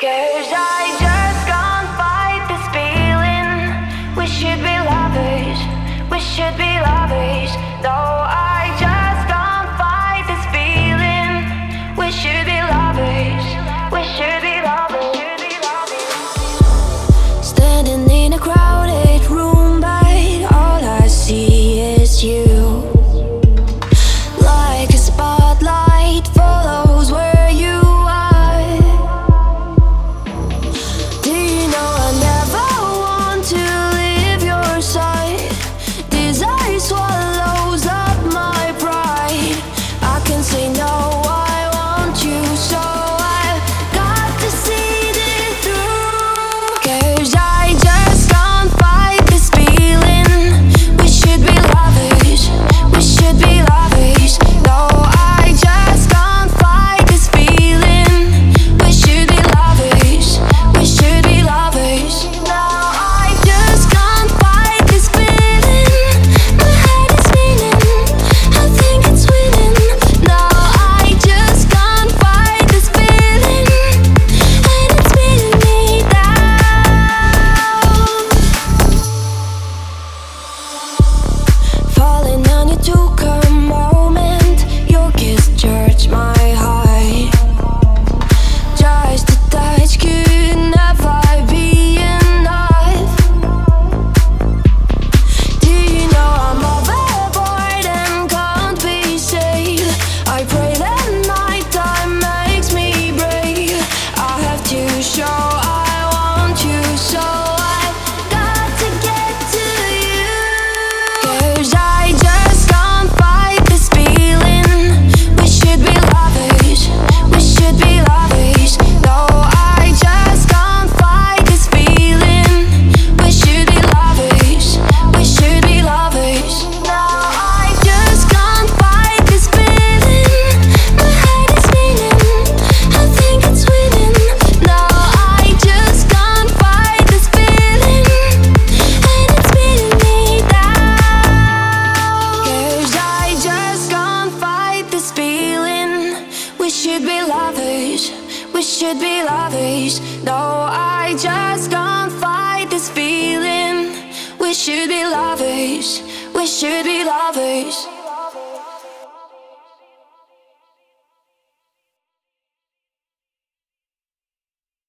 'Cause I just can't fight this feeling. We should be lovers, we should be lovers. No, I just can't fight this feeling. We should be lovers, we should be lovers. Standing in a crowded room, but all I see is you. Like a spotlight follows where you are. Do you know I never want to leave your side? Desire swallows up my pride. I can say no, I want you, so I've got to see this through. 'Cause I just can't fight this feeling. We should be lovers, we should be lovers. No, I just can't fight this feeling. We should be lovers, we should be lovers. No, I just can't fight this feeling. My head is spinning, I think it's winning. No, I just can't fight this feeling, and it's beating me down. Falling on you took a moment. Your kiss charged my heart. Just a touch could never be enough. Do you know I'm overboard and can't be saved? I pray that nighttime makes me brave. I have to show I want you, so I've got to get to you. 'Cause I just can't fight this feeling. We should be lovers, we should be lovers. No, I just can't fight this feeling. We should be lovers, we should be lovers. No, I just can't fight this feeling. My head is spinning, I think it's winning. No, I just can't fight this feeling, and it's beating me down. 'Cause I just can't fight this feeling. We should be lovers, we should be lovers. No, I just can't fight this feeling. We should be lovers, we should be lovers.